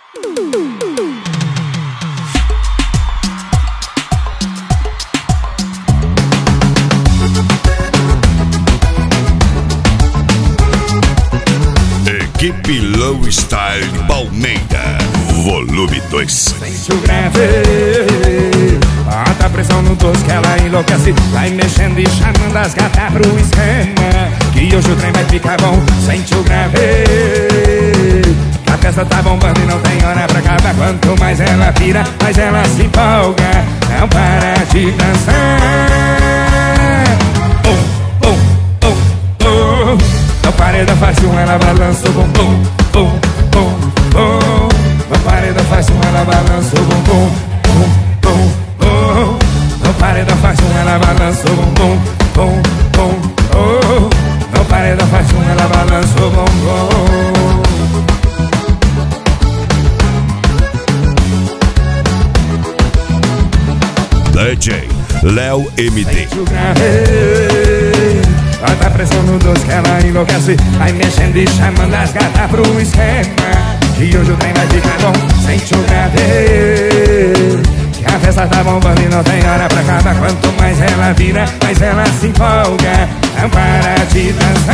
Equipe Low Style Palmeira, volume 2. Sente o grave, bota a pressão no doce que ela enlouquece. Vai mexendo e chamando as gatas pro esquema, que hoje o trem vai ficar bom. Sente o grave, que a festa tá bombando e não tem hora pra acabar. Quanto mais ela vira, mais ela se empolga. Não para de dançar. No paredão fácil ela balança o bumbum, bum, bum, bum. No paredão fácil ela balança o bumbum, bum, bum, bum. No paredão fácil ela balança o bumbum, bum, bum, bum. No paredão fácil ela balança o bumbum. DJ Léo MD. Bota a pressão no doce que ela enlouquece. Vai mexendo e chamando as gatas pro esquema, que hoje o trem vai ficar bom. Sente o grave, que a festa tá bombando e não tem hora pra acabar. Quanto mais ela vira, mais ela se empolga. Não para de dançar.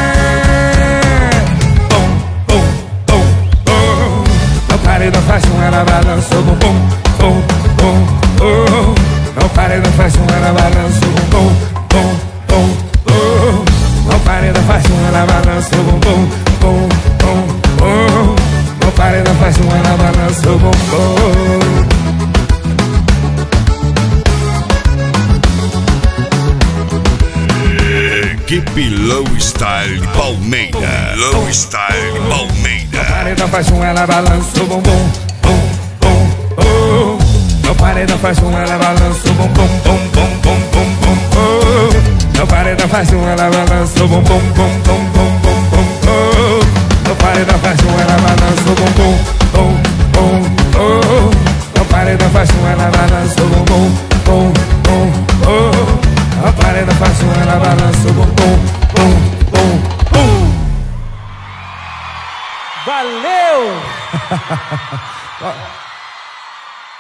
Bum, bum, bum, bum. No paredão fácil ela balança o bumbum, bum, bum, bum. No paredão fácil ela balança o bumbum, bum, bum. No paredão fácil ela balança o bumbum, bum, bum, bum. No paredão fácil ela balança o bumbum. Equipe Low Style Palmeira, Low Style Palmeira. No paredão fácil ela balança o bumbum, bum, bum, bum. No paredão fácil ela balança o bumbum, bum, bum, bum, bum, bum, bum. No paredão fácil ela balança o bumbum, bum, bum, bum, bum, bum, bum. No paredão fácil ela balança o bumbum, bum, bum, bum. No paredão fácil ela balança o bumbum, bum, bum, bum. No paredão fácil ela balança o bumbum, bum, bum, bum. Valeu!